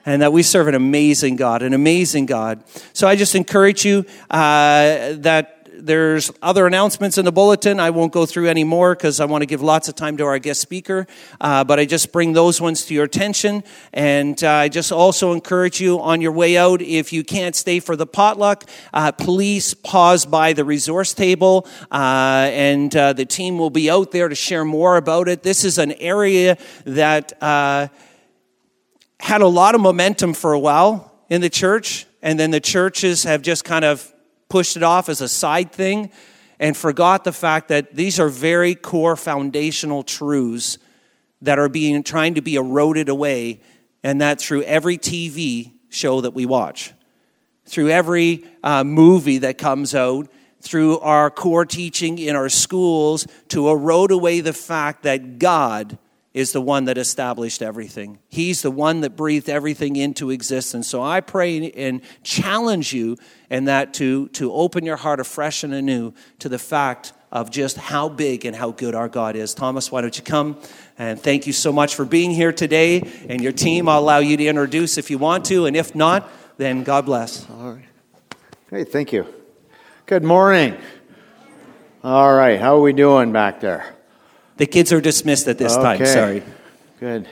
and that we serve an amazing God, an amazing God. So I just encourage you that there's other announcements in the bulletin. I won't go through any more because I want to give lots of time to our guest speaker. But I just bring those ones to your attention. And I just also encourage you on your way out, if you can't stay for the potluck, please pause by the resource table. And the team will be out there to share more about it. This is an area that had a lot of momentum for a while in the church. And then the churches have just kind of pushed it off as a side thing and forgot the fact that these are very core foundational truths that are trying to be eroded away, and that through every TV show that we watch, through every movie that comes out, through our core teaching in our schools, to erode away the fact that God is the one that established everything. He's the one that breathed everything into existence. So I pray and challenge you in that to open your heart afresh and anew to the fact of just how big and how good our God is. Thomas, why don't you come? And thank you so much for being here today. And your team, I'll allow you to introduce if you want to. And if not, then God bless. All right. Great, thank you. Good morning. All right, how are we doing back there? The kids are dismissed at this time, sorry. Good.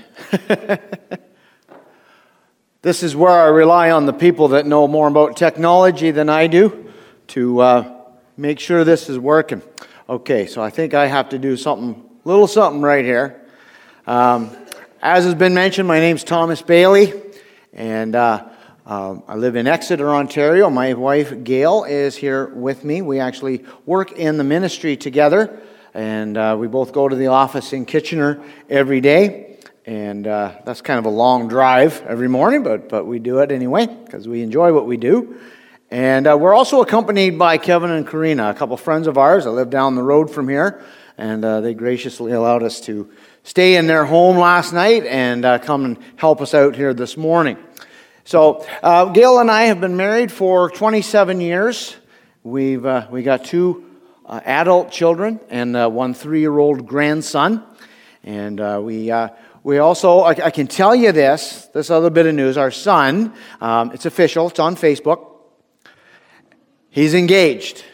This is where I rely on the people that know more about technology than I do to make sure this is working. Okay, so I think I have to do little something right here. As has been mentioned, my name's Thomas Bailey, and I live in Exeter, Ontario. My wife, Gail, is here with me. We actually work in the ministry together. And we both go to the office in Kitchener every day, and that's kind of a long drive every morning, but we do it anyway because we enjoy what we do. And we're also accompanied by Kevin and Karina, a couple friends of ours that live down the road from here, and they graciously allowed us to stay in their home last night and come and help us out here this morning. So Gail and I have been married for 27 years. We got two adult children and one 3-year-old grandson. And we also, I can tell you this other bit of news, our son, it's official, it's on Facebook, he's engaged.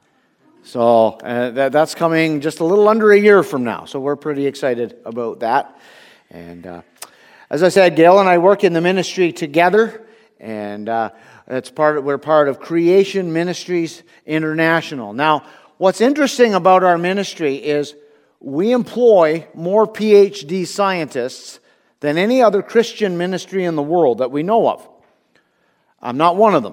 So that's coming just a little under a year from now. So we're pretty excited about that. And as I said, Gail and I work in the ministry together, and we're part of Creation Ministries International. Now, what's interesting about our ministry is we employ more PhD scientists than any other Christian ministry in the world that we know of. I'm not one of them.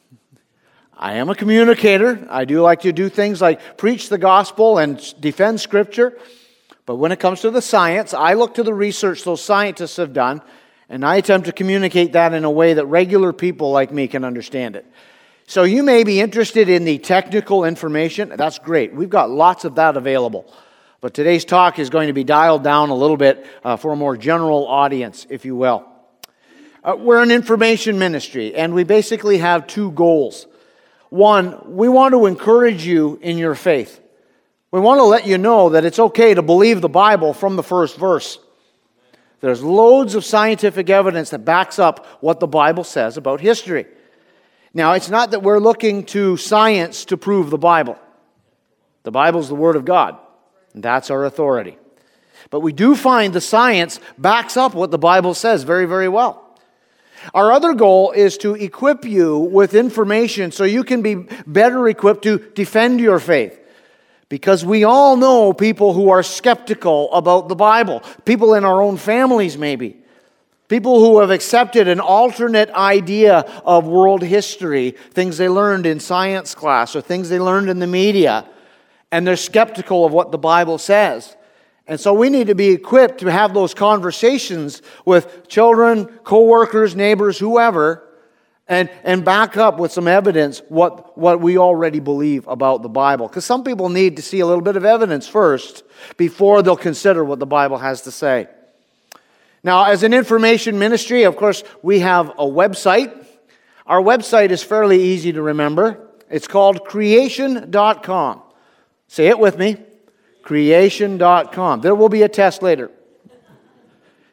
I am a communicator. I do like to do things like preach the gospel and defend Scripture. But when it comes to the science, I look to the research those scientists have done, and I attempt to communicate that in a way that regular people like me can understand it. So you may be interested in the technical information. That's great. We've got lots of that available. But today's talk is going to be dialed down a little bit for a more general audience, if you will. We're an information ministry, and we basically have two goals. One, we want to encourage you in your faith. We want to let you know that it's okay to believe the Bible from the first verse. There's loads of scientific evidence that backs up what the Bible says about history. Now, it's not that we're looking to science to prove the Bible. The Bible's the Word of God, and that's our authority. But we do find the science backs up what the Bible says very, very well. Our other goal is to equip you with information so you can be better equipped to defend your faith. Because we all know people who are skeptical about the Bible. People in our own families, maybe. People who have accepted an alternate idea of world history, things they learned in science class or things they learned in the media, and they're skeptical of what the Bible says. And so we need to be equipped to have those conversations with children, co-workers, neighbors, whoever, and back up with some evidence what we already believe about the Bible. Because some people need to see a little bit of evidence first before they'll consider what the Bible has to say. Now, as an information ministry, of course, we have a website. Our website is fairly easy to remember. It's called creation.com. Say it with me. Creation.com. There will be a test later.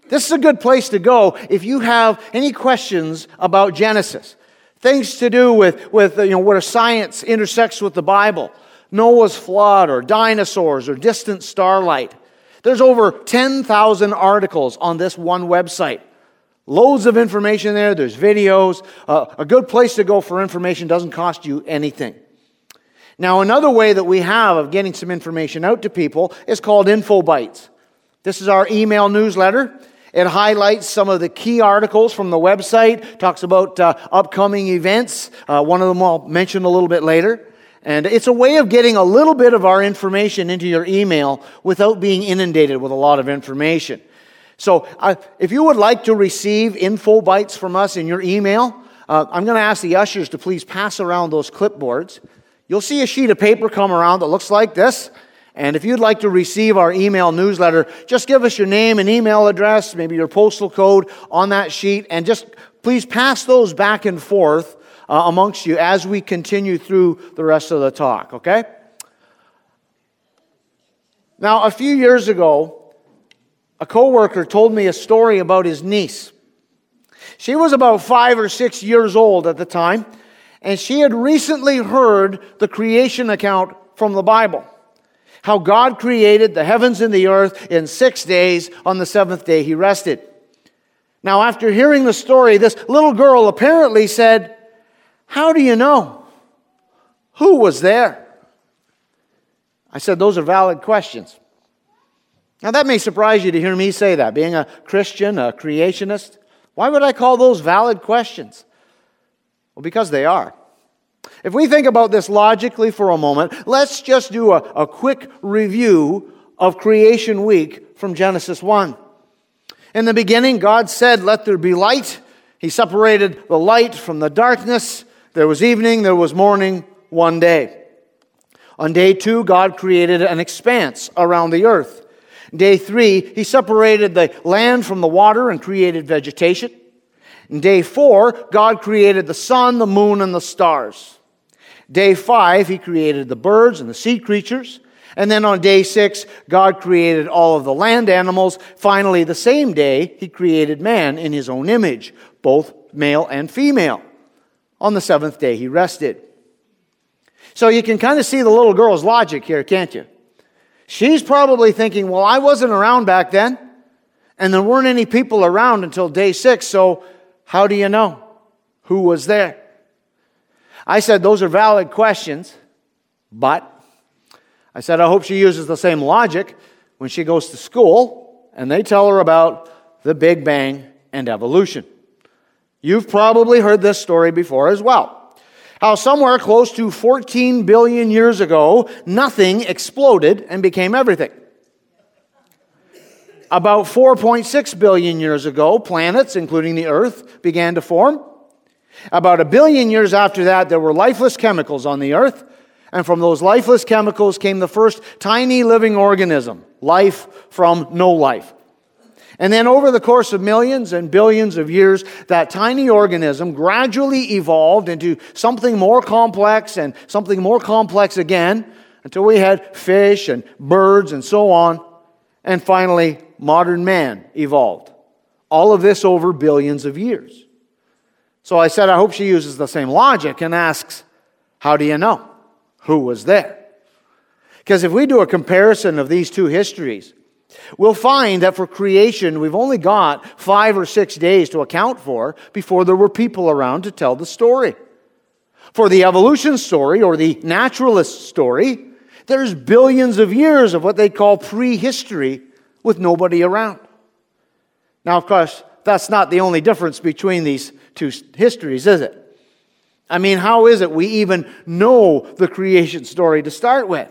This is a good place to go if you have any questions about Genesis. Things to do with where science intersects with the Bible. Noah's flood or dinosaurs or distant starlight. There's over 10,000 articles on this one website. Loads of information there. There's videos. A good place to go for information, doesn't cost you anything. Now, another way that we have of getting some information out to people is called Info Bites. This is our email newsletter. It highlights some of the key articles from the website, talks about upcoming events. One of them I'll mention a little bit later. And it's a way of getting a little bit of our information into your email without being inundated with a lot of information. So if you would like to receive Info Bites from us in your email, I'm going to ask the ushers to please pass around those clipboards. You'll see a sheet of paper come around that looks like this. And if you'd like to receive our email newsletter, just give us your name and email address, maybe your postal code on that sheet, and just please pass those back and forth amongst you as we continue through the rest of the talk, okay? Now, a few years ago, a coworker told me a story about his niece. She was about 5 or 6 years old at the time, and she had recently heard the creation account from the Bible. How God created the heavens and the earth in 6 days. On the seventh day, He rested. Now, after hearing the story, this little girl apparently said, "How do you know? Who was there?" I said, "Those are valid questions." Now, that may surprise you to hear me say that. Being a Christian, a creationist, why would I call those valid questions? Well, because they are. If we think about this logically for a moment, let's just do a quick review of creation week from Genesis 1. In the beginning, God said, "Let there be light." He separated the light from the darkness. There was evening, there was morning, one day. On day 2, God created an expanse around the earth. Day 3, He separated the land from the water and created vegetation. In day 4, God created the sun, the moon, and the stars. Day 5, He created the birds and the sea creatures. And then on day 6, God created all of the land animals. Finally, the same day, He created man in His own image, both male and female. On the seventh day, He rested. So you can kind of see the little girl's logic here, can't you? She's probably thinking, well, I wasn't around back then, and there weren't any people around until day 6, so how do you know who was there? I said, those are valid questions, but I said, I hope she uses the same logic when she goes to school and they tell her about the Big Bang and evolution. You've probably heard this story before as well. How somewhere close to 14 billion years ago, nothing exploded and became everything. About 4.6 billion years ago, planets, including the Earth, began to form. About 1 billion years after that, there were lifeless chemicals on the Earth. And from those lifeless chemicals came the first tiny living organism, life from no life. And then over the course of millions and billions of years, that tiny organism gradually evolved into something more complex and something more complex again, until we had fish and birds and so on. And finally, modern man evolved. All of this over billions of years. So I said, I hope she uses the same logic and asks, how do you know who was there? Because if we do a comparison of these two histories, we'll find that for creation, we've only got 5 or 6 days to account for before there were people around to tell the story. For the evolution story, or the naturalist story, there's billions of years of what they call prehistory with nobody around. Now, of course, that's not the only difference between these two histories, is it? I mean, how is it we even know the creation story to start with?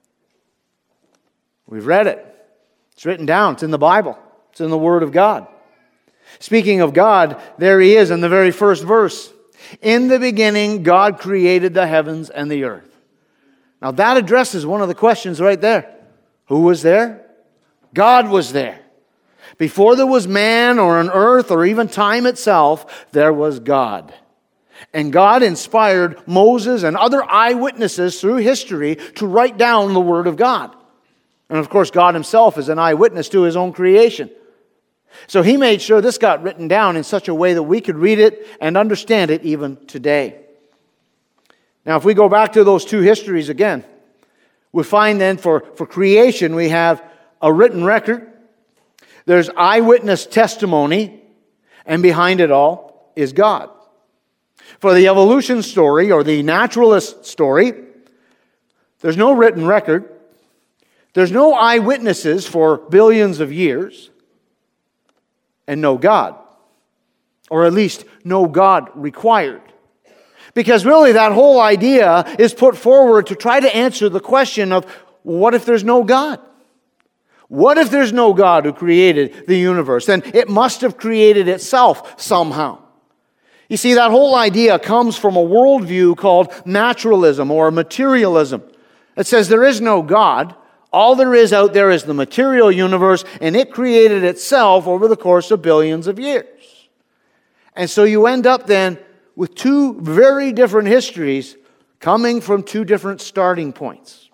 We've read it. It's written down. It's in the Bible. It's in the Word of God. Speaking of God, there He is in the very first verse. In the beginning, God created the heavens and the earth. Now that addresses one of the questions right there. Who was there? God was there. Before there was man or an earth or even time itself, there was God. And God inspired Moses and other eyewitnesses through history to write down the Word of God. And of course, God Himself is an eyewitness to His own creation. So he made sure this got written down in such a way that we could read it and understand it even today. Now, if we go back to those two histories again, we find then for creation we have a written record, there's eyewitness testimony, and behind it all is God. For the evolution story or the naturalist story, there's no written record, there's no eyewitnesses for billions of years, and no God. Or at least no God required. Because really that whole idea is put forward to try to answer the question of, what if there's no God? What if there's no God who created the universe? Then it must have created itself somehow. You see, that whole idea comes from a worldview called naturalism or materialism. It says there is no God. All there is out there is the material universe, and it created itself over the course of billions of years. And so you end up then with two very different histories coming from two different starting points.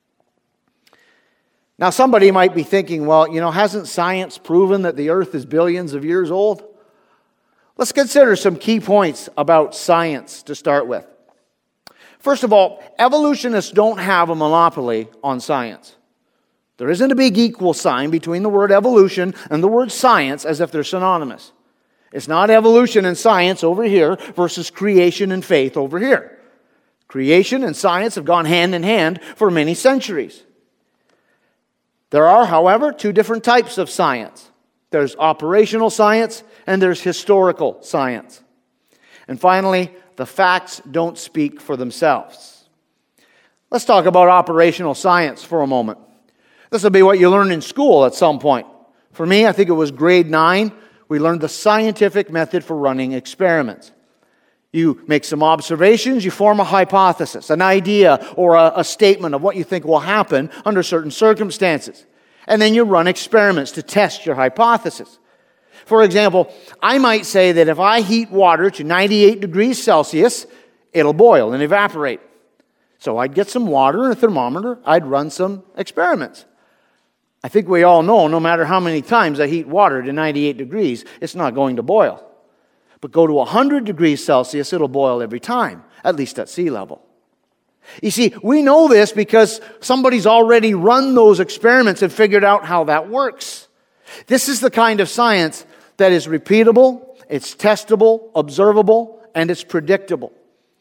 Now somebody might be thinking, well, hasn't science proven that the earth is billions of years old? Let's consider some key points about science to start with. First of all, evolutionists don't have a monopoly on science. There isn't a big equal sign between the word evolution and the word science as if they're synonymous. It's not evolution and science over here versus creation and faith over here. Creation and science have gone hand in hand for many centuries. There are, however, two different types of science. There's operational science and there's historical science. And finally, the facts don't speak for themselves. Let's talk about operational science for a moment. This will be what you learn in school at some point. For me, I think it was grade 9. We learned the scientific method for running experiments. You make some observations, you form a hypothesis, an idea, or a statement of what you think will happen under certain circumstances. And then you run experiments to test your hypothesis. For example, I might say that if I heat water to 98 degrees Celsius, it'll boil and evaporate. So I'd get some water and a thermometer, I'd run some experiments. I think we all know, no matter how many times I heat water to 98 degrees, it's not going to boil. But go to 100 degrees Celsius, it'll boil every time, at least at sea level. You see, we know this because somebody's already run those experiments and figured out how that works. This is the kind of science that is repeatable, it's testable, observable, and it's predictable.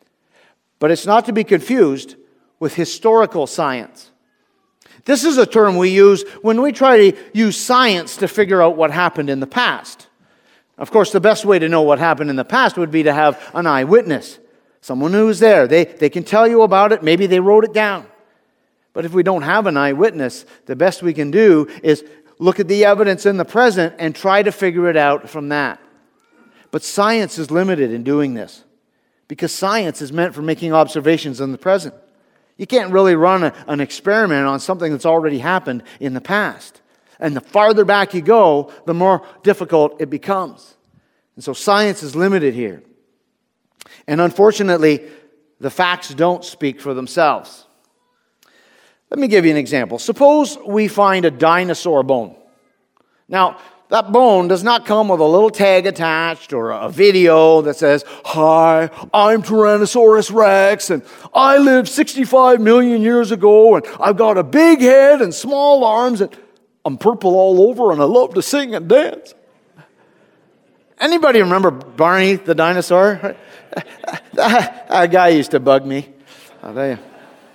But it's not to be confused with historical science. This is a term we use when we try to use science to figure out what happened in the past. Of course, the best way to know what happened in the past would be to have an eyewitness, someone who was there. They can tell you about it. Maybe they wrote it down. But if we don't have an eyewitness, the best we can do is look at the evidence in the present and try to figure it out from that. But science is limited in doing this because science is meant for making observations in the present. You can't really run an experiment on something that's already happened in the past. And the farther back you go, the more difficult it becomes. And so science is limited here. And unfortunately, the facts don't speak for themselves. Let me give you an example. Suppose we find a dinosaur bone. Now, that bone does not come with a little tag attached or a video that says, "Hi, I'm Tyrannosaurus Rex, and I lived 65 million years ago, and I've got a big head and small arms, and I'm purple all over, and I love to sing and dance." Anybody remember Barney the dinosaur? That guy used to bug me, I'll tell you.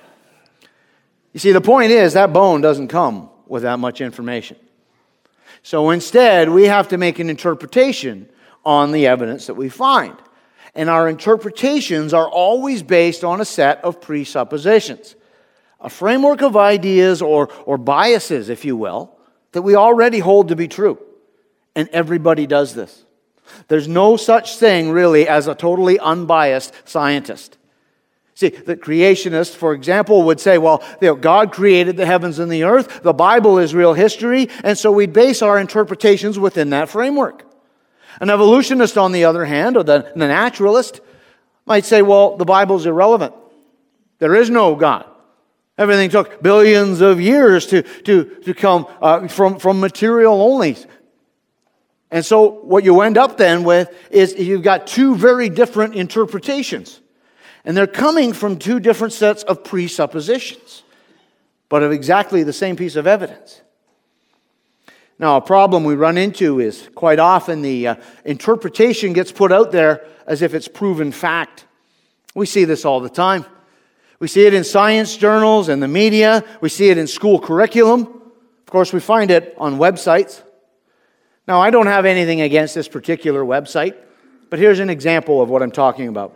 You see, the point is that bone doesn't come with that much information. So instead, we have to make an interpretation on the evidence that we find. And our interpretations are always based on a set of presuppositions, a framework of ideas or biases, if you will, that we already hold to be true. And everybody does this. There's no such thing, really, as a totally unbiased scientist. See, the creationists, for example, would say, well, God created the heavens and the earth. The Bible is real history. And so we base our interpretations within that framework. An evolutionist, on the other hand, or the naturalist, might say, well, the Bible's irrelevant. There is no God. Everything took billions of years to come from material only. And so what you end up then with is you've got two very different interpretations. And they're coming from two different sets of presuppositions, but of exactly the same piece of evidence. Now, a problem we run into is quite often the interpretation gets put out there as if it's proven fact. We see this all the time. We see it in science journals and the media. We see it in school curriculum. Of course, we find it on websites. Now, I don't have anything against this particular website, but here's an example of what I'm talking about.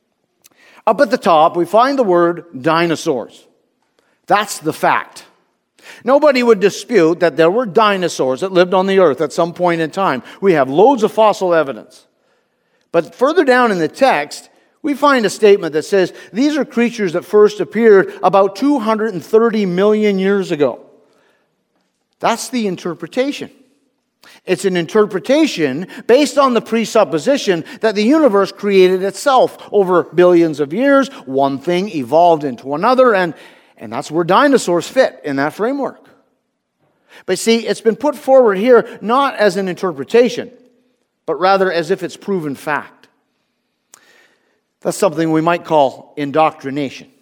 Up at the top, we find the word dinosaurs. That's the fact. Nobody would dispute that there were dinosaurs that lived on the earth at some point in time. We have loads of fossil evidence. But further down in the text, we find a statement that says these are creatures that first appeared about 230 million years ago. That's the interpretation. It's an interpretation based on the presupposition that the universe created itself over billions of years. One thing evolved into another, and that's where dinosaurs fit in that framework. But see, it's been put forward here not as an interpretation, but rather as if it's proven fact. That's something we might call indoctrination.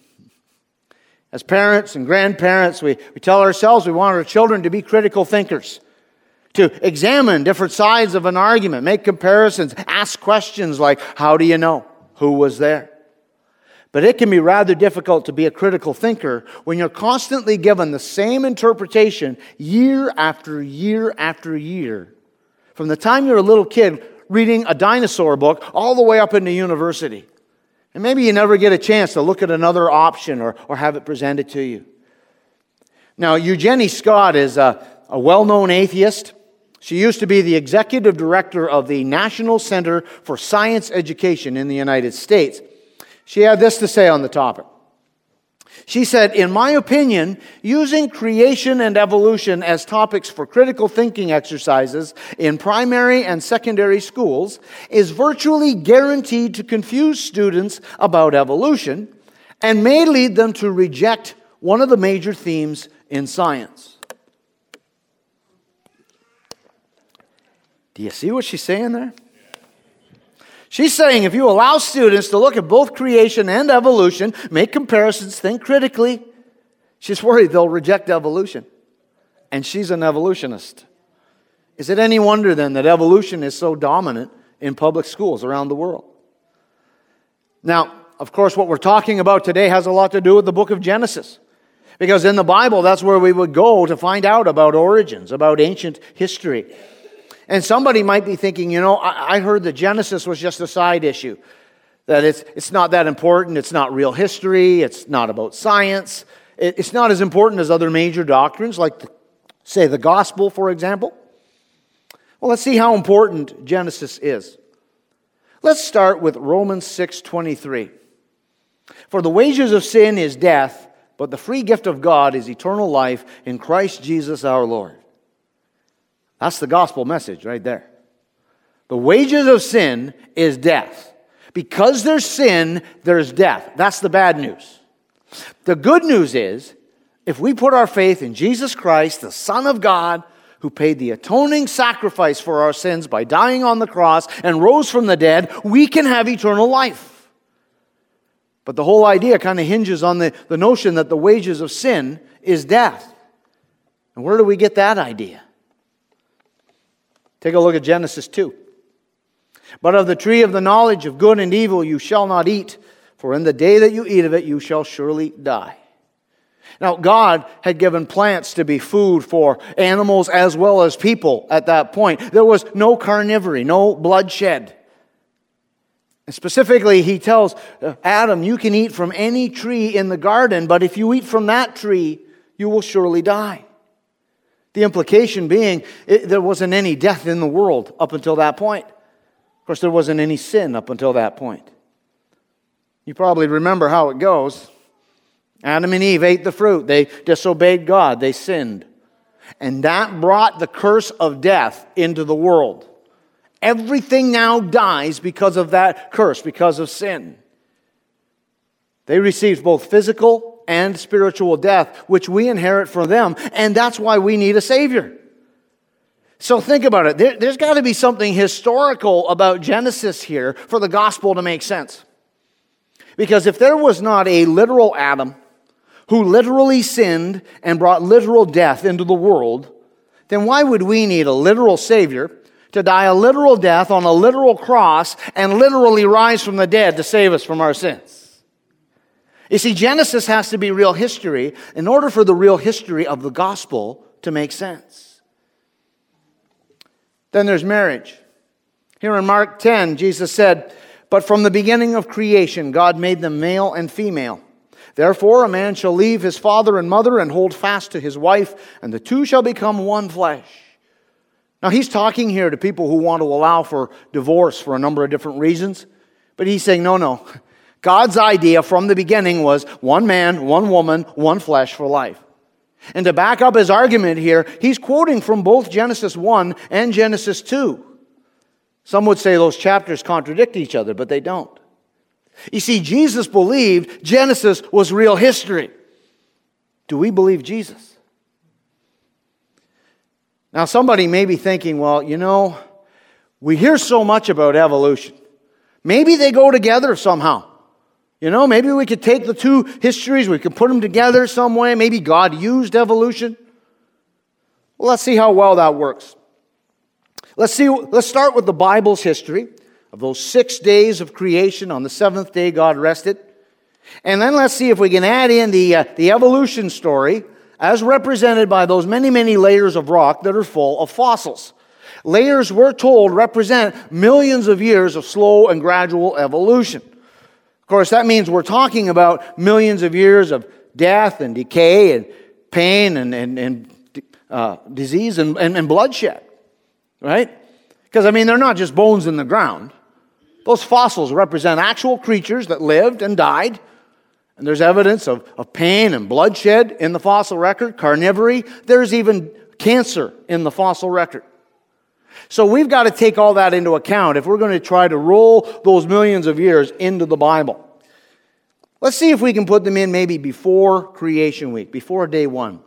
As parents and grandparents, we tell ourselves we want our children to be critical thinkers, to examine different sides of an argument, make comparisons, ask questions like, how do you know? Who was there? But it can be rather difficult to be a critical thinker when you're constantly given the same interpretation year after year after year. From the time you're a little kid reading a dinosaur book all the way up into university. And maybe you never get a chance to look at another option or have it presented to you. Now, Eugenie Scott is a well-known atheist. She used to be the executive director of the National Center for Science Education in the United States. She had this to say on the topic. She said, in my opinion, using creation and evolution as topics for critical thinking exercises in primary and secondary schools is virtually guaranteed to confuse students about evolution and may lead them to reject one of the major themes in science. Do you see what she's saying there? She's saying if you allow students to look at both creation and evolution, make comparisons, think critically, she's worried they'll reject evolution. And she's an evolutionist. Is it any wonder then that evolution is so dominant in public schools around the world? Now, of course, what we're talking about today has a lot to do with the book of Genesis. Because in the Bible, that's where we would go to find out about origins, about ancient history. And somebody might be thinking, I heard that Genesis was just a side issue. That it's not that important, it's not real history, it's not about science. It's not as important as other major doctrines, like, say, the gospel, for example. Well, let's see how important Genesis is. Let's start with Romans 6:23. For the wages of sin is death, but the free gift of God is eternal life in Christ Jesus our Lord. That's the gospel message right there. The wages of sin is death. Because there's sin, there's death. That's the bad news. The good news is, if we put our faith in Jesus Christ, the Son of God, who paid the atoning sacrifice for our sins by dying on the cross and rose from the dead, we can have eternal life. But the whole idea kind of hinges on the notion that the wages of sin is death. And where do we get that idea? Take a look at Genesis 2. But of the tree of the knowledge of good and evil you shall not eat, for in the day that you eat of it you shall surely die. Now, God had given plants to be food for animals as well as people at that point. There was no carnivory, no bloodshed. And specifically, he tells Adam, you can eat from any tree in the garden, but if you eat from that tree, you will surely die. The implication being, there wasn't any death in the world up until that point. Of course, there wasn't any sin up until that point. You probably remember how it goes. Adam and Eve ate the fruit. They disobeyed God. They sinned. And that brought the curse of death into the world. Everything now dies because of that curse, because of sin. They received both physical and spiritual death, which we inherit from them, and that's why we need a Savior. So think about it. There's got to be something historical about Genesis here for the gospel to make sense. Because if there was not a literal Adam who literally sinned and brought literal death into the world, then why would we need a literal Savior to die a literal death on a literal cross and literally rise from the dead to save us from our sins? You see, Genesis has to be real history in order for the real history of the gospel to make sense. Then there's marriage. Here in Mark 10, Jesus said, "But from the beginning of creation, God made them male and female. Therefore, a man shall leave his father and mother and hold fast to his wife, and the two shall become one flesh." Now, he's talking here to people who want to allow for divorce for a number of different reasons. But he's saying, no. God's idea from the beginning was one man, one woman, one flesh for life. And to back up his argument here, he's quoting from both Genesis 1 and Genesis 2. Some would say those chapters contradict each other, but they don't. You see, Jesus believed Genesis was real history. Do we believe Jesus? Now, somebody may be thinking, well, we hear so much about evolution. Maybe they go together somehow. Maybe we could take the two histories, we could put them together some way. Maybe God used evolution. Well, let's see how well that works. Let's start with the Bible's history of those 6 days of creation. On the seventh day, God rested. And then let's see if we can add in the evolution story as represented by those many, many layers of rock that are full of fossils. Layers, we're told, represent millions of years of slow and gradual evolution. Of course, that means we're talking about millions of years of death and decay and pain and disease and bloodshed, right? Because, they're not just bones in the ground. Those fossils represent actual creatures that lived and died. And there's evidence of pain and bloodshed in the fossil record, carnivory. There's even cancer in the fossil record. So we've got to take all that into account if we're going to try to roll those millions of years into the Bible. Let's see if we can put them in maybe before creation week, before day one.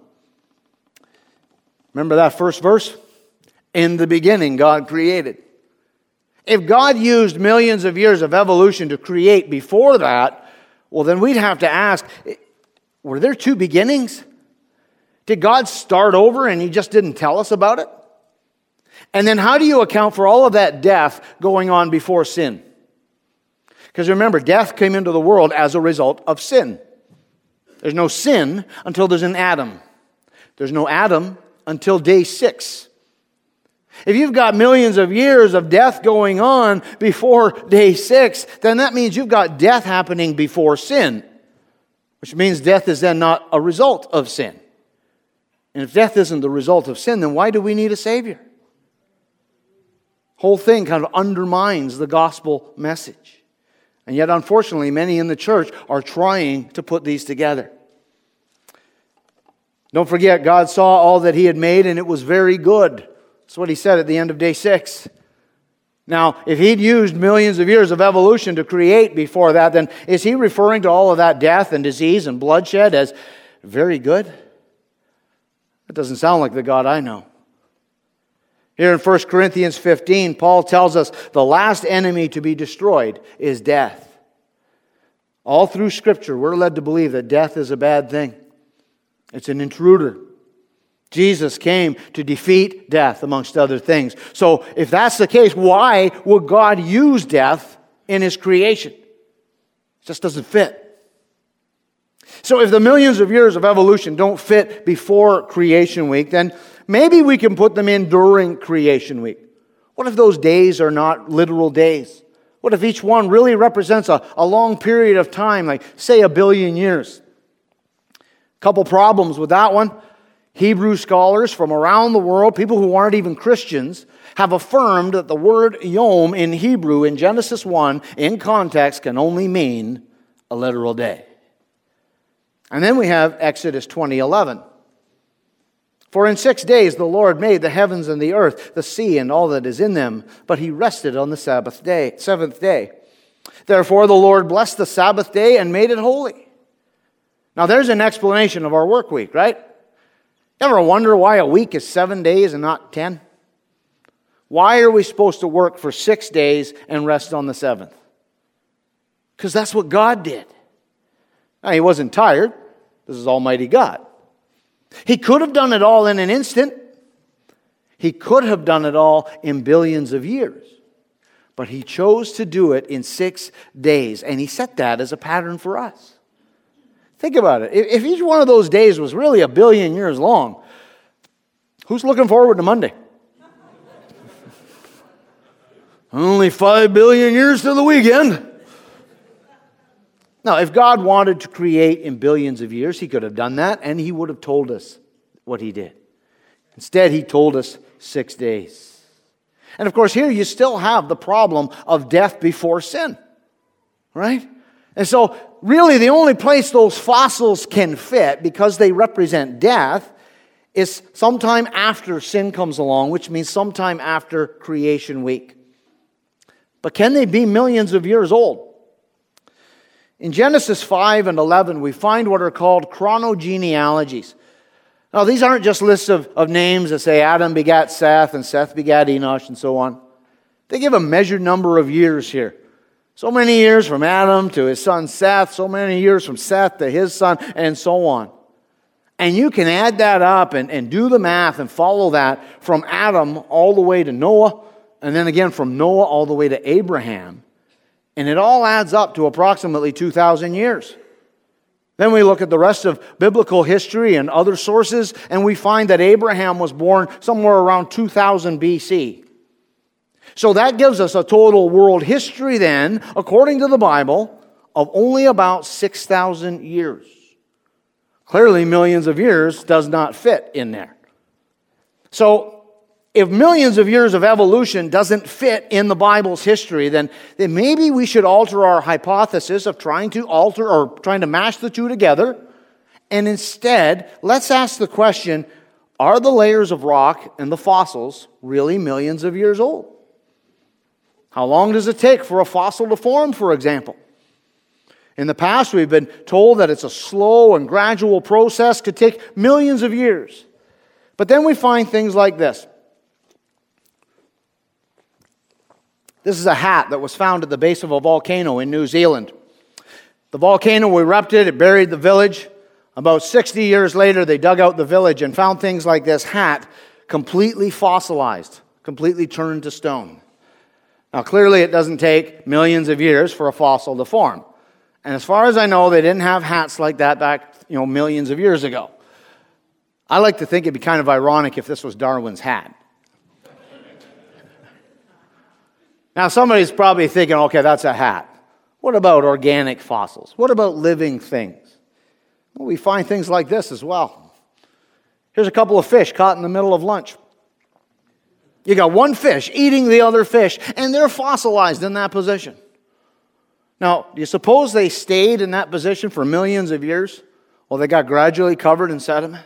Remember that first verse? In the beginning, God created. If God used millions of years of evolution to create before that, well, then we'd have to ask, were there two beginnings? Did God start over and He just didn't tell us about it? And then how do you account for all of that death going on before sin? Because remember, death came into the world as a result of sin. There's no sin until there's an Adam. There's no Adam until day 6. If you've got millions of years of death going on before day 6, then that means you've got death happening before sin, which means death is then not a result of sin. And if death isn't the result of sin, then why do we need a Savior? Whole thing kind of undermines the gospel message. And yet, unfortunately, many in the church are trying to put these together. Don't forget, God saw all that He had made, and it was very good. That's what He said at the end of day 6. Now, if He'd used millions of years of evolution to create before that, then is He referring to all of that death and disease and bloodshed as very good? That doesn't sound like the God I know. Here in 1 Corinthians 15, Paul tells us the last enemy to be destroyed is death. All through Scripture, we're led to believe that death is a bad thing. It's an intruder. Jesus came to defeat death, amongst other things. So if that's the case, why would God use death in His creation? It just doesn't fit. So if the millions of years of evolution don't fit before creation week, then maybe we can put them in during creation week. What if those days are not literal days? What if each one really represents a long period of time, like, say, 1 billion years? A couple problems with that one. Hebrew scholars from around the world, people who aren't even Christians, have affirmed that the word yom in Hebrew in Genesis 1, in context, can only mean a literal day. And then we have Exodus 20:11. For in 6 days the Lord made the heavens and the earth, the sea and all that is in them, but He rested on the seventh day. Therefore the Lord blessed the Sabbath day and made it holy. Now there's an explanation of our work week, right? Ever wonder why a week is 7 days and not 10? Why are we supposed to work for 6 days and rest on the seventh? Because that's what God did. Now, He wasn't tired. This is Almighty God. He could have done it all in an instant. He could have done it all in billions of years. But He chose to do it in 6 days. And He set that as a pattern for us. Think about it. If each one of those days was really a billion years long, who's looking forward to Monday? Only 5 billion years to the weekend. Now, if God wanted to create in billions of years, He could have done that, and He would have told us what He did. Instead, He told us 6 days. And of course, here you still have the problem of death before sin. Right? And so, really, the only place those fossils can fit, because they represent death, is sometime after sin comes along, which means sometime after creation week. But can they be millions of years old? In Genesis 5 and 11, we find what are called chronogenealogies. Now, these aren't just lists of names that say Adam begat Seth and Seth begat Enosh and so on. They give a measured number of years here. So many years from Adam to his son Seth, so many years from Seth to his son, and so on. And you can add that up and do the math and follow that from Adam all the way to Noah, and then again from Noah all the way to Abraham. And it all adds up to approximately 2,000 years. Then we look at the rest of biblical history and other sources, and we find that Abraham was born somewhere around 2000 BC. So that gives us a total world history then, according to the Bible, of only about 6,000 years. Clearly, millions of years does not fit in there. So, if millions of years of evolution doesn't fit in the Bible's history, then maybe we should alter our hypothesis of trying to mash the two together. And instead, let's ask the question, are the layers of rock and the fossils really millions of years old? How long does it take for a fossil to form, for example? In the past, we've been told that it's a slow and gradual process, could take millions of years. But then we find things like this. This is a hat that was found at the base of a volcano in New Zealand. The volcano erupted, it buried the village. About 60 years later, they dug out the village and found things like this hat completely fossilized, completely turned to stone. Now, clearly, it doesn't take millions of years for a fossil to form. And as far as I know, they didn't have hats like that back, millions of years ago. I like to think it'd be kind of ironic if this was Darwin's hat. Now, somebody's probably thinking, okay, that's a hat. What about organic fossils? What about living things? Well, we find things like this as well. Here's a couple of fish caught in the middle of lunch. You got one fish eating the other fish, and they're fossilized in that position. Now, do you suppose they stayed in that position for millions of years? Well, they got gradually covered in sediment.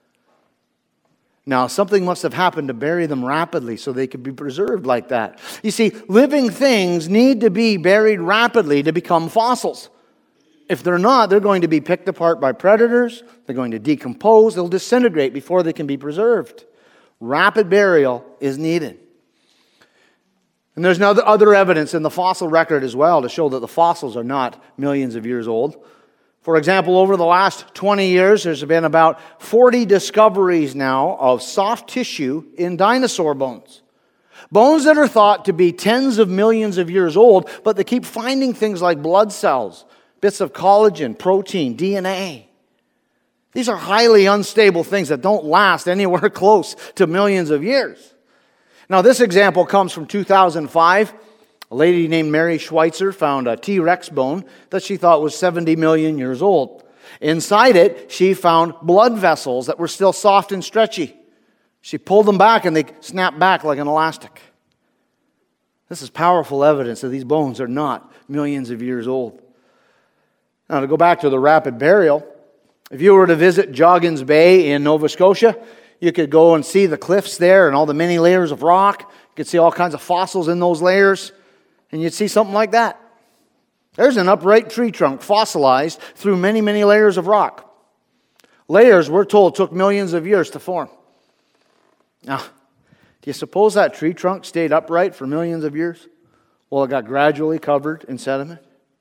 Now, something must have happened to bury them rapidly so they could be preserved like that. You see, living things need to be buried rapidly to become fossils. If they're not, they're going to be picked apart by predators. They're going to decompose. They'll disintegrate before they can be preserved. Rapid burial is needed. And there's other evidence in the fossil record as well to show that the fossils are not millions of years old. For example, over the last 20 years, there's been about 40 discoveries now of soft tissue in dinosaur bones. Bones that are thought to be tens of millions of years old, but they keep finding things like blood cells, bits of collagen, protein, DNA. These are highly unstable things that don't last anywhere close to millions of years. Now, this example comes from 2005. A lady named Mary Schweitzer found a T-Rex bone that she thought was 70 million years old. Inside it, she found blood vessels that were still soft and stretchy. She pulled them back and they snapped back like an elastic. This is powerful evidence that these bones are not millions of years old. Now, to go back to the rapid burial, if you were to visit Joggins Bay in Nova Scotia, you could go and see the cliffs there and all the many layers of rock. You could see all kinds of fossils in those layers. And you'd see something like that. There's an upright tree trunk fossilized through many, many layers of rock. Layers, we're told, took millions of years to form. Now, Do you suppose that tree trunk stayed upright for millions of years? Well, it got gradually covered in sediment.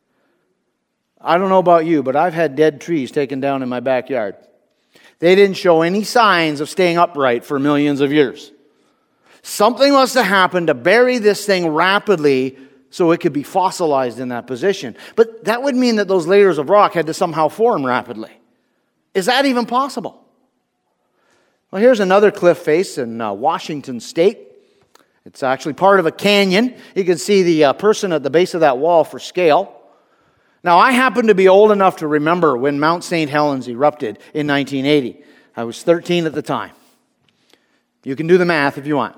I don't know about you, but I've had dead trees taken down in my backyard. They didn't show any signs of staying upright for millions of years. Something must have happened to bury this thing rapidly so it could be fossilized in that position. But that would mean that those layers of rock had to somehow form rapidly. Is that even possible? Well, here's another cliff face in Washington State. It's actually part of a canyon. You can see the person at the base of that wall for scale. Now, I happen to be old enough to remember when Mount St. Helens erupted in 1980. I was 13 at the time. You can do the math if you want.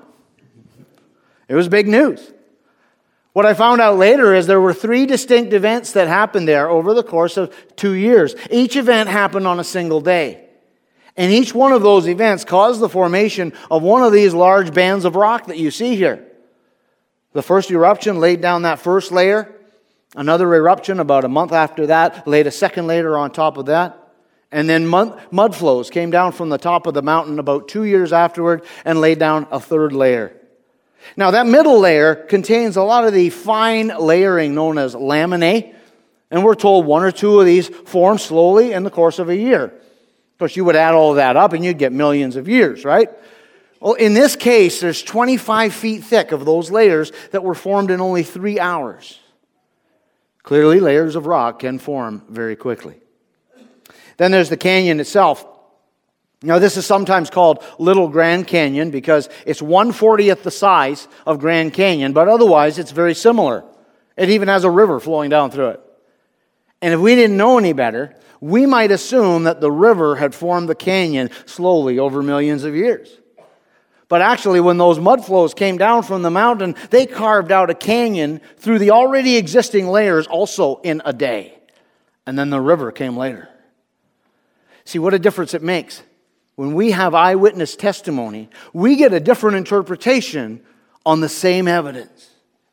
It was big news. What I found out later is there were 3 distinct events that happened there over the course of 2 years. Each event happened on a single day. And each one of those events caused the formation of one of these large bands of rock that you see here. The first eruption laid down that first layer. Another eruption about a month after that laid a second layer on top of that. And then mud flows came down from the top of the mountain about 2 years afterward and laid down a third layer. Now that middle layer contains a lot of the fine layering known as laminae. And we're told 1 or 2 of these form slowly in the course of a year. Of course, you would add all of that up and you'd get millions of years, right? Well, in this case, there's 25 feet thick of those layers that were formed in only 3 hours. Clearly, layers of rock can form very quickly. Then there's the canyon itself. Now, this is sometimes called Little Grand Canyon because it's 1/40th the size of Grand Canyon, but otherwise it's very similar. It even has a river flowing down through it. And if we didn't know any better, we might assume that the river had formed the canyon slowly over millions of years. But actually, when those mud flows came down from the mountain, they carved out a canyon through the already existing layers also in a day. And then the river came later. See what a difference it makes. When we have eyewitness testimony, we get a different interpretation on the same evidence.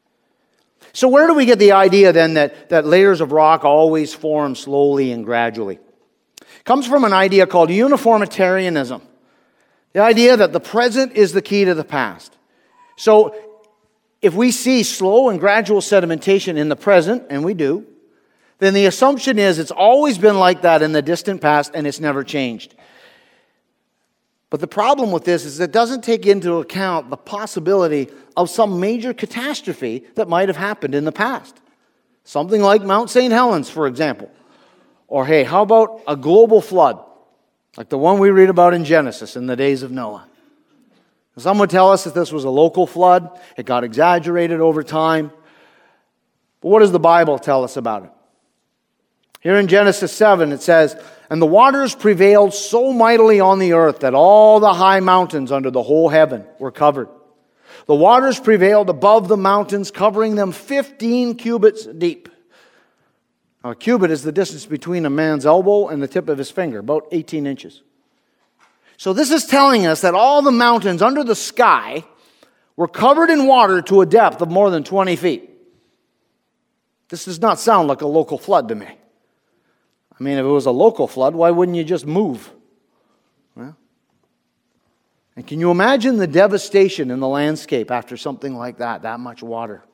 So where do we get the idea then that layers of rock always form slowly and gradually? It comes from an idea called uniformitarianism. The idea that the present is the key to the past. So if we see slow and gradual sedimentation in the present, and we do, then the assumption is it's always been like that in the distant past and it's never changed. But the problem with this is it doesn't take into account the possibility of some major catastrophe that might have happened in the past. Something like Mount St. Helens, for example. Or hey, how about a global flood? Like the one we read about in Genesis in the days of Noah. Some would tell us that this was a local flood. It got exaggerated over time. But what does the Bible tell us about it? Here in Genesis 7 it says, "And the waters prevailed so mightily on the earth that all the high mountains under the whole heaven were covered. The waters prevailed above the mountains, covering them 15 cubits deep." Now, a cubit is the distance between a man's elbow and the tip of his finger, about 18 inches. So this is telling us that all the mountains under the sky were covered in water to a depth of more than 20 feet. This does not sound like a local flood to me. I mean, if it was a local flood, why wouldn't you just move? Well, and can you imagine the devastation in the landscape after something like that much water?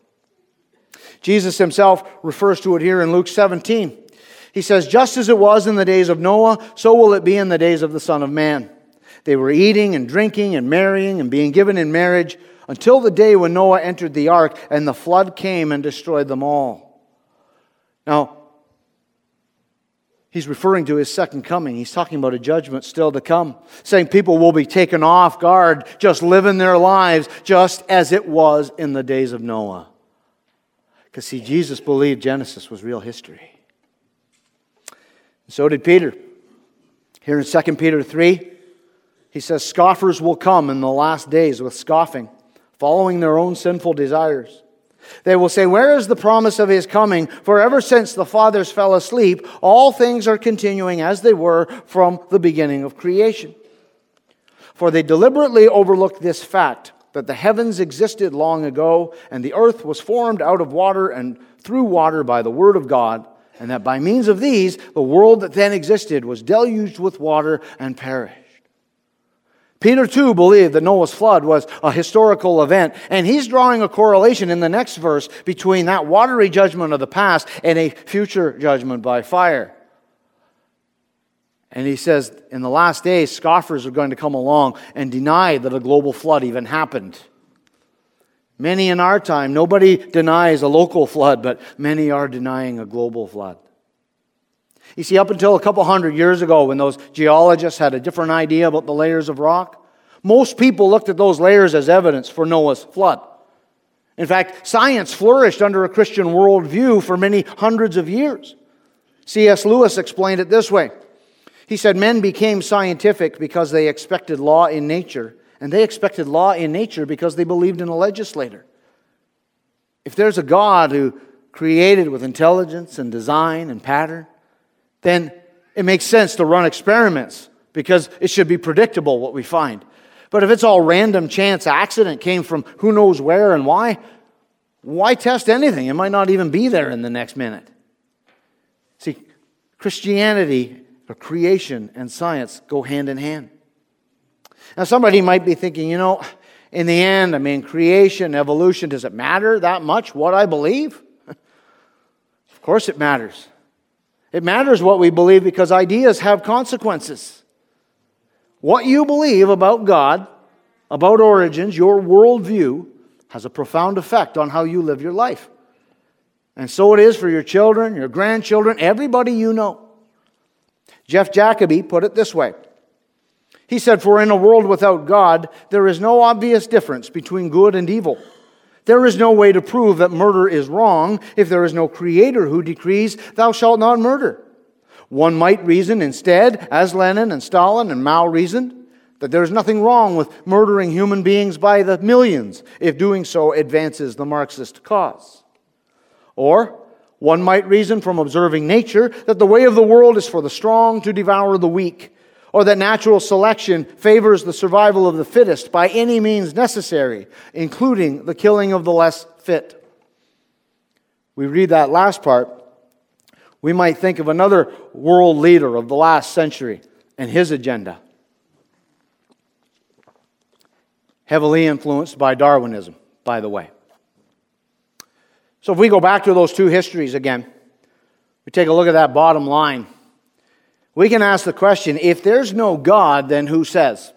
Jesus himself refers to it here in Luke 17. He says, "Just as it was in the days of Noah, so will it be in the days of the Son of Man. They were eating and drinking and marrying and being given in marriage until the day when Noah entered the ark and the flood came and destroyed them all." Now, he's referring to his second coming. He's talking about a judgment still to come, saying people will be taken off guard, just living their lives just as it was in the days of Noah. Because, see, Jesus believed Genesis was real history. And so did Peter. Here in 2 Peter 3, he says, "Scoffers will come in the last days with scoffing, following their own sinful desires. They will say, 'Where is the promise of his coming? For ever since the fathers fell asleep, all things are continuing as they were from the beginning of creation.' For they deliberately overlooked this fact, that the heavens existed long ago, and the earth was formed out of water and through water by the word of God, and that by means of these, the world that then existed was deluged with water and perished." Peter, too, believed that Noah's flood was a historical event, and he's drawing a correlation in the next verse between that watery judgment of the past and a future judgment by fire. And he says, in the last days, scoffers are going to come along and deny that a global flood even happened. Many in our time, nobody denies a local flood, but many are denying a global flood. You see, up until a couple hundred years ago, when those geologists had a different idea about the layers of rock, most people looked at those layers as evidence for Noah's flood. In fact, science flourished under a Christian worldview for many hundreds of years. C.S. Lewis explained it this way. He said, men became scientific because they expected law in nature, and they expected law in nature because they believed in a legislator. If there's a God who created with intelligence and design and pattern, then it makes sense to run experiments because it should be predictable what we find. But if it's all random chance accident, came from who knows where and why test anything? It might not even be there in the next minute. See, Christianity, or creation, and science go hand in hand. Now somebody might be thinking, in the end, creation, evolution, does it matter that much what I believe? Of course it matters. It matters what we believe because ideas have consequences. What you believe about God, about origins, your worldview, has a profound effect on how you live your life. And so it is for your children, your grandchildren, everybody you know. Jeff Jacoby put it this way. He said, for in a world without God, there is no obvious difference between good and evil. There is no way to prove that murder is wrong if there is no creator who decrees, thou shalt not murder. One might reason instead, as Lenin and Stalin and Mao reasoned, that there is nothing wrong with murdering human beings by the millions if doing so advances the Marxist cause. Or one might reason from observing nature that the way of the world is for the strong to devour the weak, or that natural selection favors the survival of the fittest by any means necessary, including the killing of the less fit. We read that last part, we might think of another world leader of the last century and his agenda. Heavily influenced by Darwinism, by the way. So if we go back to those two histories again, we take a look at that bottom line. We can ask the question, if there's no God, then who says?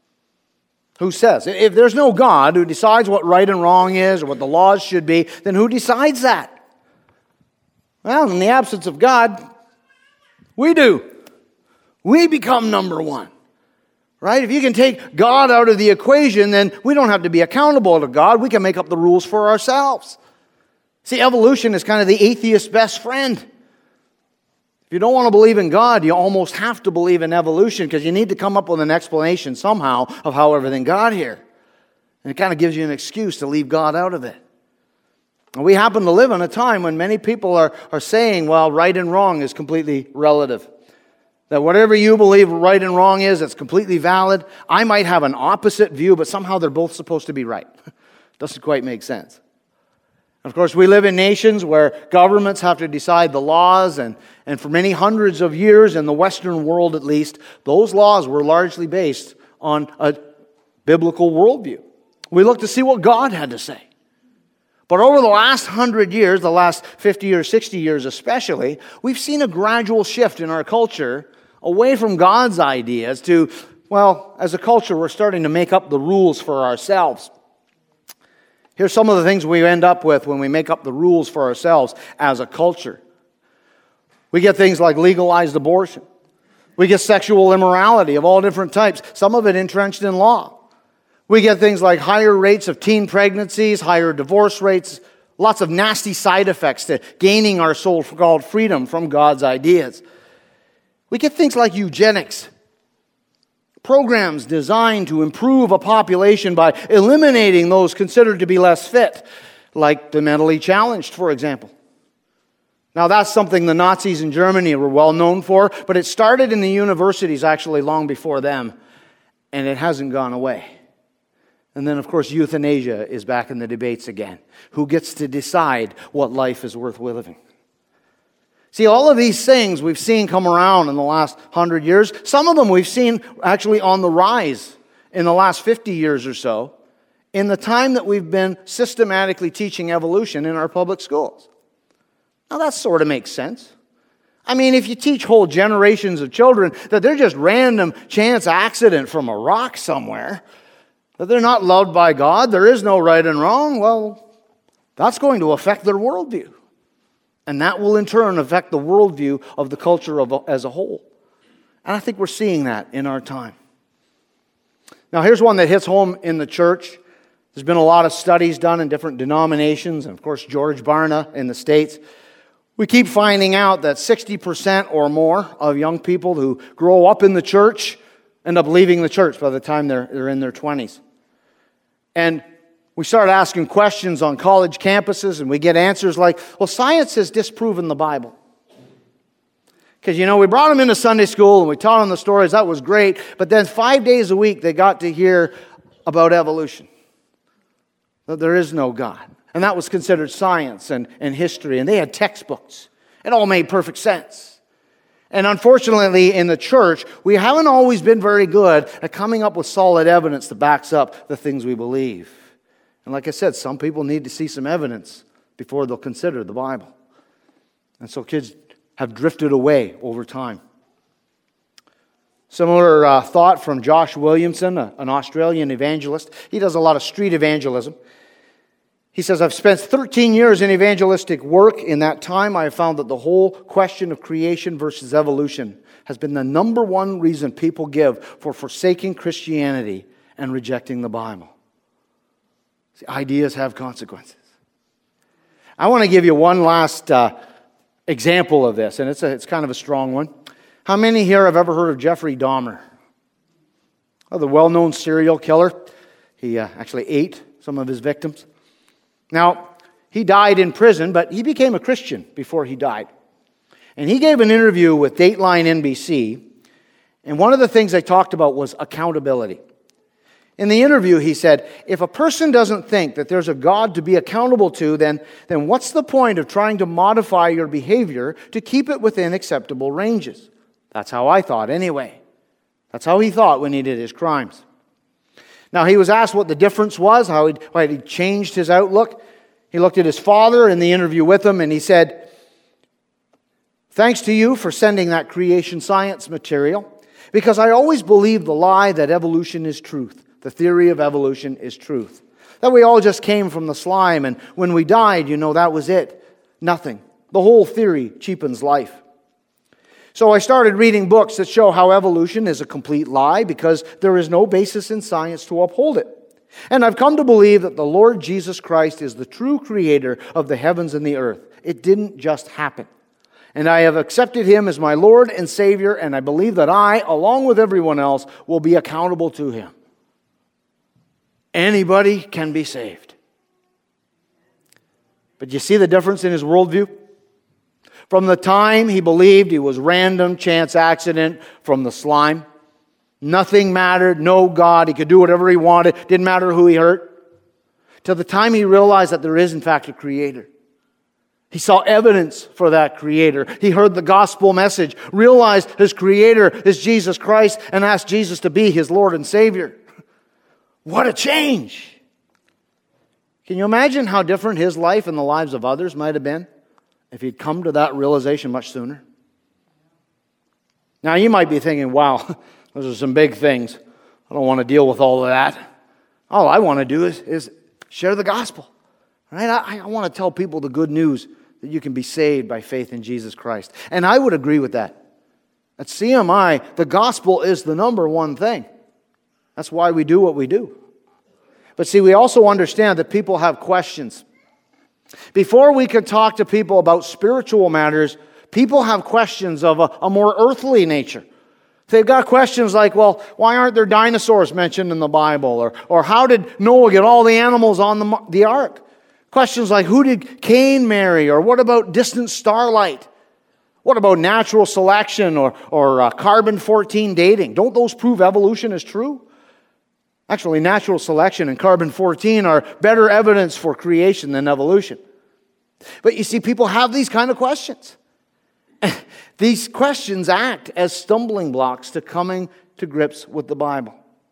Who says? If there's no God who decides what right and wrong is or what the laws should be, then who decides that? Well, in the absence of God, we do. We become number one. Right? If you can take God out of the equation, then we don't have to be accountable to God. We can make up the rules for ourselves. See, evolution is kind of the atheist's best friend. If you don't want to believe in God, you almost have to believe in evolution because you need to come up with an explanation somehow of how everything got here. And it kind of gives you an excuse to leave God out of it. And we happen to live in a time when many people are saying, well, right and wrong is completely relative. That whatever you believe right and wrong is, it's completely valid. I might have an opposite view, but somehow they're both supposed to be right. Doesn't quite make sense. Of course, we live in nations where governments have to decide the laws, and for many hundreds of years, in the Western world at least, those laws were largely based on a biblical worldview. We look to see what God had to say. But over the last 100 years, the last 50 or 60 years especially, we've seen a gradual shift in our culture away from God's ideas to, well, as a culture, we're starting to make up the rules for ourselves. Here's some of the things we end up with when we make up the rules for ourselves as a culture. We get things like legalized abortion. We get sexual immorality of all different types, some of it entrenched in law. We get things like higher rates of teen pregnancies, higher divorce rates, lots of nasty side effects to gaining our so-called freedom from God's ideas. We get things like eugenics. Programs designed to improve a population by eliminating those considered to be less fit, like the mentally challenged, for example. Now, that's something the Nazis in Germany were well known for, but it started in the universities actually long before them, and it hasn't gone away. And then, of course, euthanasia is back in the debates again. Who gets to decide what life is worth living? See, all of these things we've seen come around in the last 100 years. Some of them we've seen actually on the rise in the last 50 years or so in the time that we've been systematically teaching evolution in our public schools. Now that sort of makes sense. I mean, if you teach whole generations of children that they're just random chance accident from a rock somewhere, that they're not loved by God, there is no right and wrong, well, that's going to affect their worldview. And that will in turn affect the worldview of the culture as a whole. And I think we're seeing that in our time. Now here's one that hits home in the church. There's been a lot of studies done in different denominations, and of course George Barna in the States. We keep finding out that 60% or more of young people who grow up in the church end up leaving the church by the time they're in their 20s. And we start asking questions on college campuses, and we get answers like, well, science has disproven the Bible. Because, we brought them into Sunday school, and we taught them the stories. That was great. But then 5 days a week, they got to hear about evolution. That there is no God. And that was considered science and history. And they had textbooks. It all made perfect sense. And unfortunately, in the church, we haven't always been very good at coming up with solid evidence that backs up the things we believe. And like I said, some people need to see some evidence before they'll consider the Bible. And so kids have drifted away over time. Similar thought from Josh Williamson, an Australian evangelist. He does a lot of street evangelism. He says, I've spent 13 years in evangelistic work. In that time, I have found that the whole question of creation versus evolution has been the number one reason people give for forsaking Christianity and rejecting the Bible. See, ideas have consequences. I want to give you one last example of this, and it's kind of a strong one. How many here have ever heard of Jeffrey Dahmer? Oh, the well-known serial killer. He actually ate some of his victims. Now, he died in prison, but he became a Christian before he died. And he gave an interview with Dateline NBC, and one of the things they talked about was accountability. In the interview, he said, if a person doesn't think that there's a God to be accountable to, then what's the point of trying to modify your behavior to keep it within acceptable ranges? That's how I thought anyway. That's how he thought when he did his crimes. Now, he was asked what the difference was, why he changed his outlook. He looked at his father in the interview with him, and he said, thanks to you for sending that creation science material, because I always believed the lie that evolution is truth. The theory of evolution is truth. That we all just came from the slime, and when we died, that was it. Nothing. The whole theory cheapens life. So I started reading books that show how evolution is a complete lie because there is no basis in science to uphold it. And I've come to believe that the Lord Jesus Christ is the true creator of the heavens and the earth. It didn't just happen. And I have accepted Him as my Lord and Savior, and I believe that I, along with everyone else, will be accountable to Him. Anybody can be saved. But you see the difference in his worldview? From the time he believed he was random, chance accident from the slime, nothing mattered, no God, he could do whatever he wanted, didn't matter who he hurt, to the time he realized that there is in fact a creator. He saw evidence for that creator. He heard the gospel message, realized his creator is Jesus Christ, and asked Jesus to be his Lord and Savior. What a change! Can you imagine how different his life and the lives of others might have been if he'd come to that realization much sooner? Now you might be thinking, wow, those are some big things. I don't want to deal with all of that. All I want to do is share the gospel. Right? I want to tell people the good news that you can be saved by faith in Jesus Christ. And I would agree with that. At CMI, the gospel is the number one thing. That's why we do what we do. But see, we also understand that people have questions. Before we can talk to people about spiritual matters, people have questions of a more earthly nature. They've got questions like, well, why aren't there dinosaurs mentioned in the Bible? Or how did Noah get all the animals on the ark? Questions like, who did Cain marry? Or what about distant starlight? What about natural selection or carbon-14 dating? Don't those prove evolution is true? Actually, natural selection and carbon-14 are better evidence for creation than evolution. But you see, people have these kind of questions. These questions act as stumbling blocks to coming to grips with the Bible.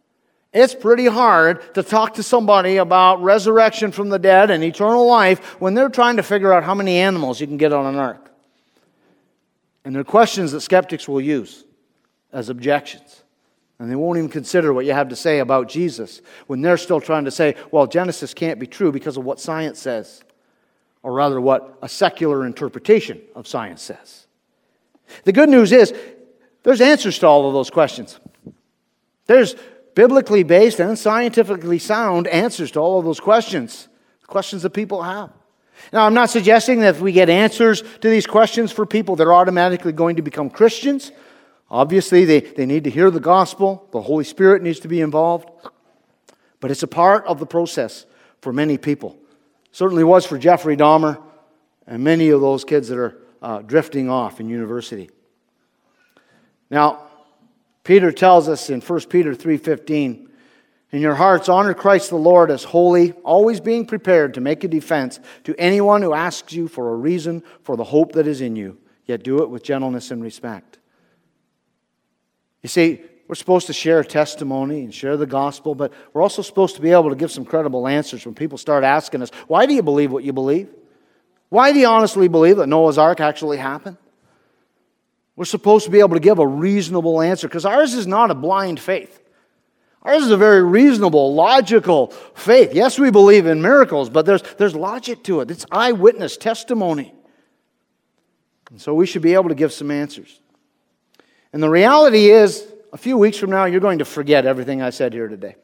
It's pretty hard to talk to somebody about resurrection from the dead and eternal life when they're trying to figure out how many animals you can get on an ark. And they're questions that skeptics will use as objections. And they won't even consider what you have to say about Jesus when they're still trying to say, well, Genesis can't be true because of what science says. Or rather, what a secular interpretation of science says. The good news is, there's answers to all of those questions. There's biblically based and scientifically sound answers to all of those questions that people have. Now, I'm not suggesting that if we get answers to these questions for people, they're automatically going to become Christians. Obviously, they need to hear the gospel. The Holy Spirit needs to be involved. But it's a part of the process for many people. Certainly was for Jeffrey Dahmer and many of those kids that are drifting off in university. Now, Peter tells us in 1 Peter 3:15, in your hearts honor Christ the Lord as holy, always being prepared to make a defense to anyone who asks you for a reason for the hope that is in you, yet do it with gentleness and respect. You see, we're supposed to share testimony and share the gospel, but we're also supposed to be able to give some credible answers when people start asking us, why do you believe what you believe? Why do you honestly believe that Noah's Ark actually happened? We're supposed to be able to give a reasonable answer because ours is not a blind faith. Ours is a very reasonable, logical faith. Yes, we believe in miracles, but there's logic to it. It's eyewitness testimony. And so we should be able to give some answers. And the reality is, a few weeks from now, you're going to forget everything I said here today.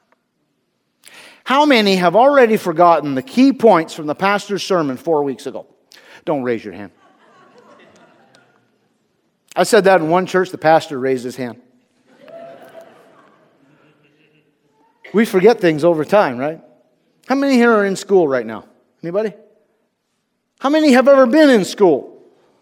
How many have already forgotten the key points from the pastor's sermon 4 weeks ago? Don't raise your hand. I said that in one church, the pastor raised his hand. We forget things over time, right? How many here are in school right now? Anybody? How many have ever been in school?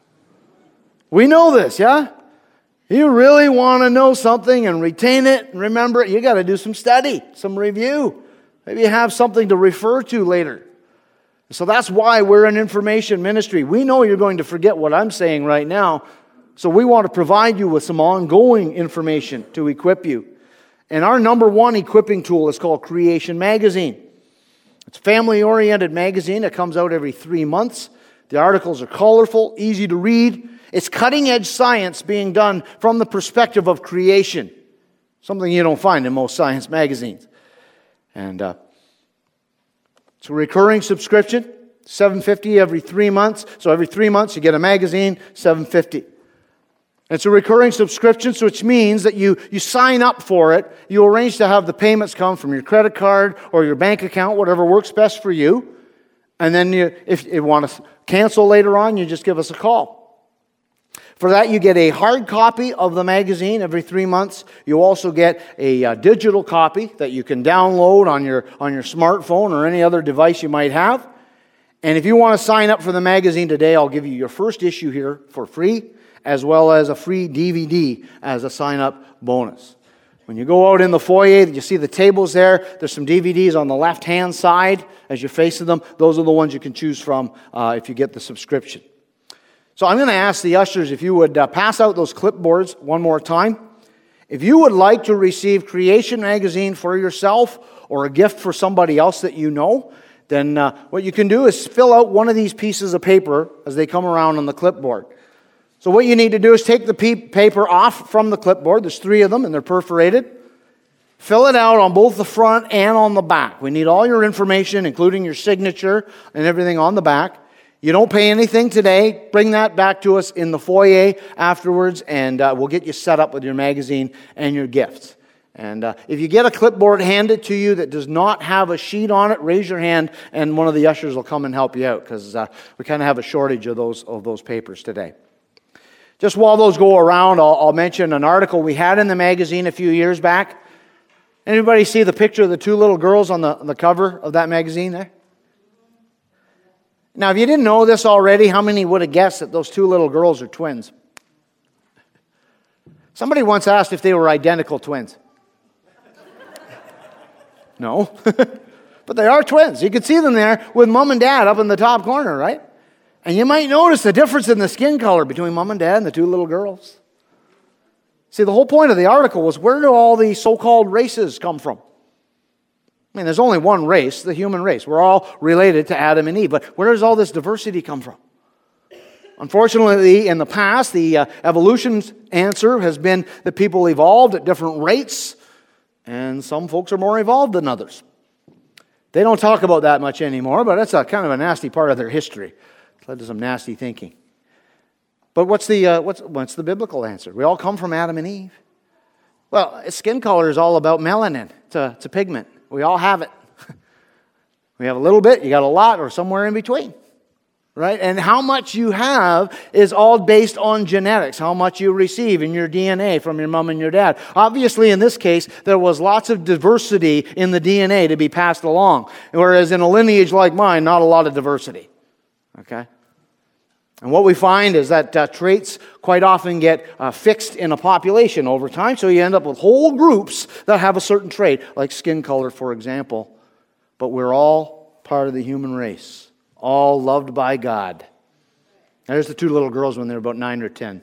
We know this, yeah? You really want to know something and retain it and remember it, you got to do some study, some review. Maybe you have something to refer to later. So that's why we're an information ministry. We know you're going to forget what I'm saying right now, so we want to provide you with some ongoing information to equip you. And our number one equipping tool is called Creation Magazine. It's a family-oriented magazine that comes out every 3 months. The articles are colorful, easy to read. It's cutting-edge science being done from the perspective of creation. Something you don't find in most science magazines. And it's a recurring subscription, $7.50 every 3 months. So every 3 months you get a magazine, $7.50. It's a recurring subscription, which means that you sign up for it. You arrange to have the payments come from your credit card or your bank account, whatever works best for you. And then if you want to cancel later on, you just give us a call. For that, you get a hard copy of the magazine every 3 months. You also get a digital copy that you can download on your smartphone or any other device you might have. And if you want to sign up for the magazine today, I'll give you your first issue here for free, as well as a free DVD as a sign-up bonus. When you go out in the foyer, you see the tables there. There's some DVDs on the left-hand side as you're facing them. Those are the ones you can choose from if you get the subscription. So I'm going to ask the ushers if you would pass out those clipboards one more time. If you would like to receive Creation Magazine for yourself or a gift for somebody else that you know, then what you can do is fill out one of these pieces of paper as they come around on the clipboard. So what you need to do is take the paper off from the clipboard. There's 3 of them, and they're perforated. Fill it out on both the front and on the back. We need all your information, including your signature and everything on the back. You don't pay anything today. Bring that back to us in the foyer afterwards, and we'll get you set up with your magazine and your gifts. And if you get a clipboard handed to you that does not have a sheet on it, raise your hand, and one of the ushers will come and help you out, because we kind of have a shortage of those papers today. Just while those go around, I'll mention an article we had in the magazine a few years back. Anybody see the picture of the 2 little girls on the cover of that magazine there? Now, if you didn't know this already, how many would have guessed that those 2 little girls are twins? Somebody once asked if they were identical twins. No. But they are twins. You can see them there with mom and dad up in the top corner, right? And you might notice the difference in the skin color between mom and dad and the 2 little girls. See, the whole point of the article was, where do all these so-called races come from? I mean, there's only one race, the human race. We're all related to Adam and Eve. But where does all this diversity come from? Unfortunately, in the past, the evolution's answer has been that people evolved at different rates, and some folks are more evolved than others. They don't talk about that much anymore, but that's a kind of a nasty part of their history. It's led to some nasty thinking. But what's the biblical answer? We all come from Adam and Eve. Well, skin color is all about melanin. It's a pigment. We all have it. We have a little bit, you got a lot, or somewhere in between. Right? And how much you have is all based on genetics, how much you receive in your DNA from your mom and your dad. Obviously, in this case, there was lots of diversity in the DNA to be passed along, whereas in a lineage like mine, not a lot of diversity. Okay? And what we find is that traits quite often get fixed in a population over time, so you end up with whole groups that have a certain trait, like skin color, for example. But we're all part of the human race, all loved by God. There's the two little girls when they're about 9 or 10.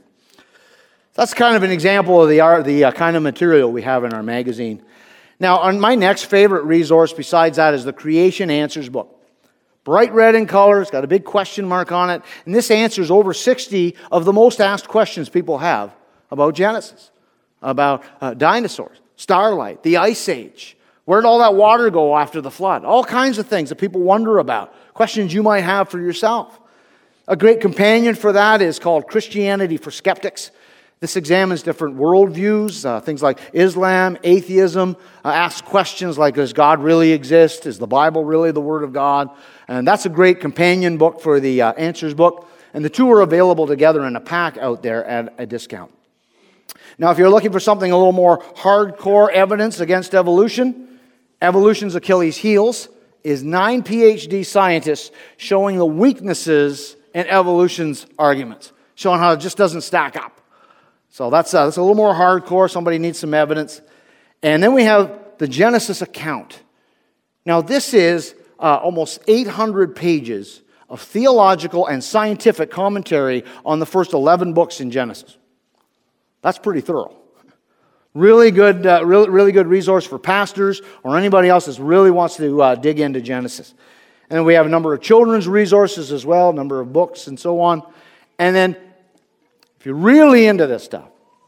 That's kind of an example of the kind of material we have in our magazine. Now, on my next favorite resource besides that is the Creation Answers book. Bright red in color, it's got a big question mark on it, and this answers over 60 of the most asked questions people have about Genesis, about dinosaurs, starlight, the Ice Age, where did all that water go after the flood, all kinds of things that people wonder about, questions you might have for yourself. A great companion for that is called Christianity for Skeptics. This examines different worldviews, things like Islam, atheism, asks questions like, does God really exist? Is the Bible really the Word of God? And that's a great companion book for the Answers book. And the two are available together in a pack out there at a discount. Now, if you're looking for something a little more hardcore evidence against evolution, Evolution's Achilles' heels is 9 PhD scientists showing the weaknesses in evolution's arguments, showing how it just doesn't stack up. So that's a little more hardcore. Somebody needs some evidence. And then we have the Genesis account. Now, this is almost 800 pages of theological and scientific commentary on the first 11 books in Genesis. That's pretty thorough. Really good resource for pastors or anybody else that really wants to dig into Genesis. And then we have a number of children's resources as well, a number of books and so on. And then, if you're really into this stuff,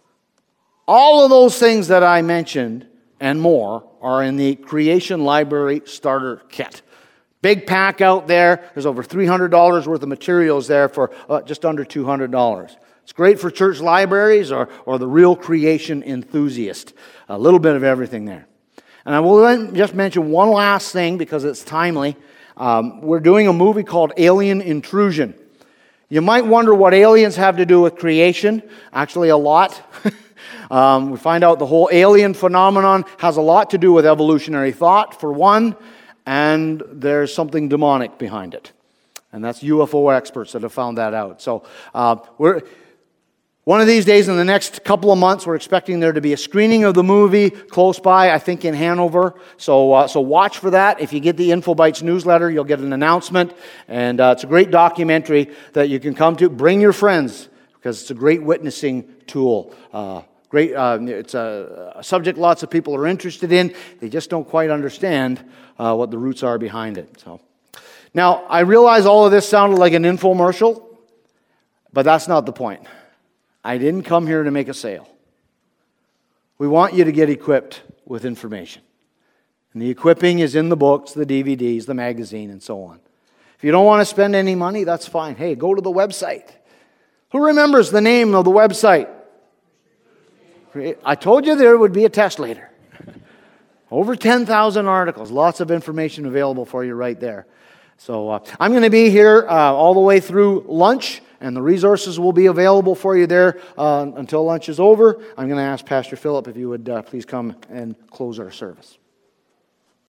all of those things that I mentioned and more are in the Creation Library Starter Kit. Big pack out there. There's over $300 worth of materials there for just under $200. It's great for church libraries or the real creation enthusiast. A little bit of everything there. And I will just mention one last thing because it's timely. We're doing a movie called Alien Intrusion. You might wonder what aliens have to do with creation. Actually, a lot. We find out the whole alien phenomenon has a lot to do with evolutionary thought, for one, and there's something demonic behind it. And that's UFO experts that have found that out. So one of these days in the next couple of months, we're expecting there to be a screening of the movie close by, I think in Hanover. So watch for that. If you get the InfoBites newsletter, you'll get an announcement. And it's a great documentary that you can come to. Bring your friends, because it's a great witnessing tool. It's a subject lots of people are interested in. They just don't quite understand what the roots are behind it. So, now, I realize all of this sounded like an infomercial, but that's not the point. I didn't come here to make a sale. We want you to get equipped with information. And the equipping is in the books, the DVDs, the magazine, and so on. If you don't want to spend any money, that's fine. Hey, go to the website. Who remembers the name of the website? I told you there would be a test later. Over 10,000 articles, lots of information available for you right there. So I'm going to be here all the way through lunch, and the resources will be available for you there until lunch is over. I'm going to ask Pastor Philip if you would please come and close our service.